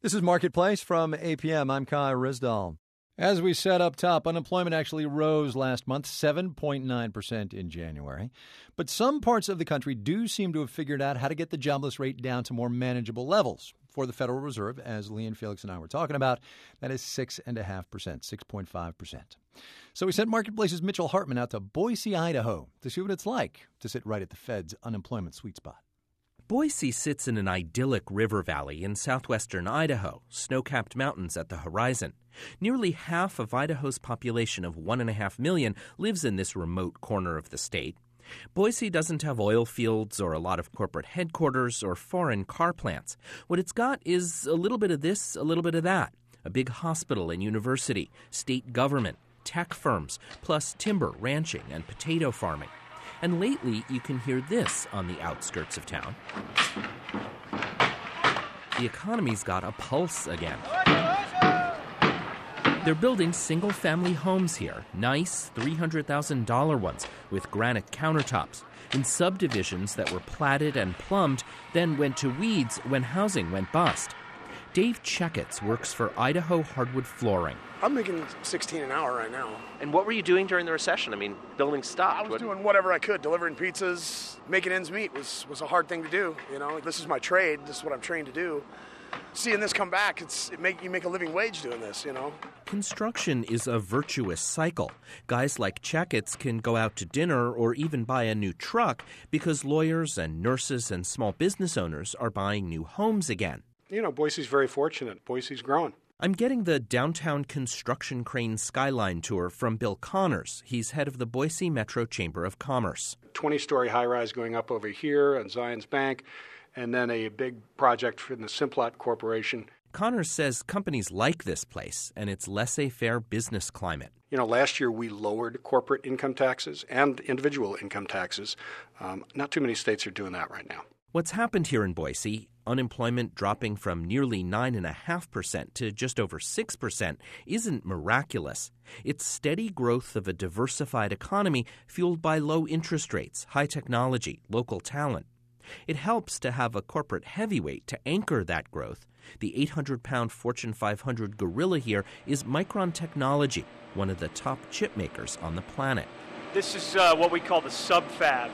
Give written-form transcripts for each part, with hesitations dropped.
This is Marketplace from APM. I'm Kai Risdall. As we said up top, unemployment actually rose last month, 7.9% in January. But some parts of the country do seem to have figured out how to get the jobless rate down to more manageable levels. For the Federal Reserve, as Lee and Felix and I were talking about, that is 6.5%, 6.5%. So we sent Marketplace's Mitchell Hartman out to Boise, Idaho, to see what it's like to sit right at the Fed's unemployment sweet spot. Boise sits in an idyllic river valley in southwestern Idaho, snow-capped mountains at the horizon. Nearly half of Idaho's population of 1.5 million lives in this remote corner of the state. Boise doesn't have oil fields or a lot of corporate headquarters or foreign car plants. What it's got is a little bit of this, a little bit of that. A big hospital and university, state government, tech firms, plus timber, ranching, and potato farming. And lately, you can hear this on the outskirts of town. The economy's got a pulse again. They're building single-family homes here, nice $300,000 ones with granite countertops, in subdivisions that were platted and plumbed, then went to weeds when housing went bust. Dave Checketts works for Idaho Hardwood Flooring. I'm making $16 an hour right now. And what were you doing during the recession? I mean, building stopped. I was doing whatever I could. Delivering pizzas, making ends meet was a hard thing to do. You know, this is my trade. This is what I'm trained to do. Seeing this come back, you make a living wage doing this, you know. Construction is a virtuous cycle. Guys like Checketts can go out to dinner or even buy a new truck because lawyers and nurses and small business owners are buying new homes again. You know, Boise's very fortunate. Boise's growing. I'm getting the downtown construction crane skyline tour from Bill Connors. He's head of the Boise Metro Chamber of Commerce. 20-story high-rise going up over here on Zions Bank, and then a big project from the Simplot Corporation. Connors says companies like this place and its laissez-faire business climate. You know, last year we lowered corporate income taxes and individual income taxes. Not too many states are doing that right now. What's happened here in Boise, unemployment dropping from nearly 9.5% to just over 6%, isn't miraculous. It's steady growth of a diversified economy fueled by low interest rates, high technology, local talent. It helps to have a corporate heavyweight to anchor that growth. The 800-pound Fortune 500 gorilla here is Micron Technology, one of the top chip makers on the planet. This is what we call the sub-fab.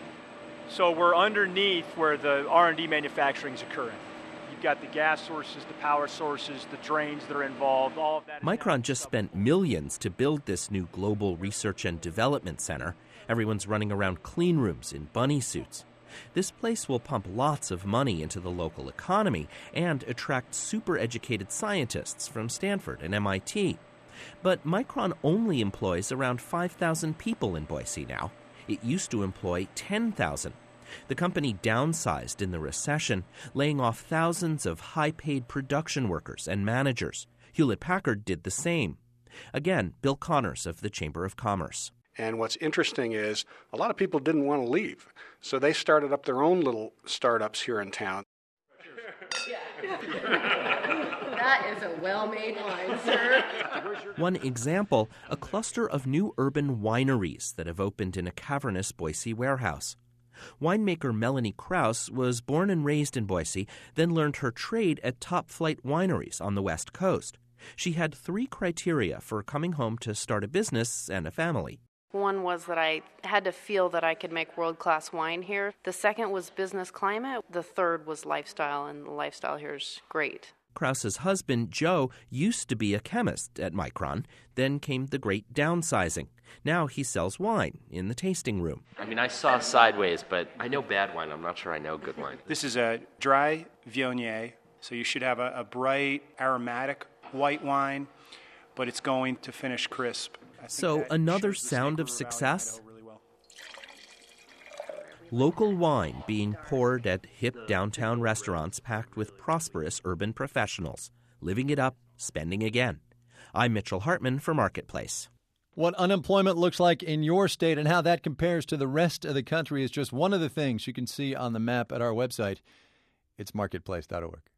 So we're underneath where the R&D manufacturing is occurring. You've got the gas sources, the power sources, the drains that are involved, all of that. Micron just spent millions to build this new global research and development center. Everyone's running around clean rooms in bunny suits. This place will pump lots of money into the local economy and attract super-educated scientists from Stanford and MIT. But Micron only employs around 5,000 people in Boise now. It used to employ 10,000. The company downsized in the recession, laying off thousands of high-paid production workers and managers. Hewlett-Packard did the same. Again, Bill Connors of the Chamber of Commerce. And what's interesting is a lot of people didn't want to leave, so they started up their own little startups here in town. That is a well-made wine, sir. One example, a cluster of new urban wineries that have opened in a cavernous Boise warehouse. Winemaker Melanie Krause was born and raised in Boise, then learned her trade at top-flight wineries on the West Coast. She had 3 criteria for coming home to start a business and a family. One was that I had to feel that I could make world-class wine here. The second was business climate. The third was lifestyle, and the lifestyle here is great. Krause's husband, Joe, used to be a chemist at Micron. Then came the great downsizing. Now he sells wine in the tasting room. I mean, I saw Sideways, but I know bad wine. I'm not sure I know good wine. This is a dry Viognier, so you should have a bright, aromatic white wine, but it's going to finish crisp. So another sound of success? Local wine being poured at hip downtown restaurants packed with prosperous urban professionals, living it up, spending again. I'm Mitchell Hartman for Marketplace. What unemployment looks like in your state and how that compares to the rest of the country is just one of the things you can see on the map at our website. It's marketplace.org.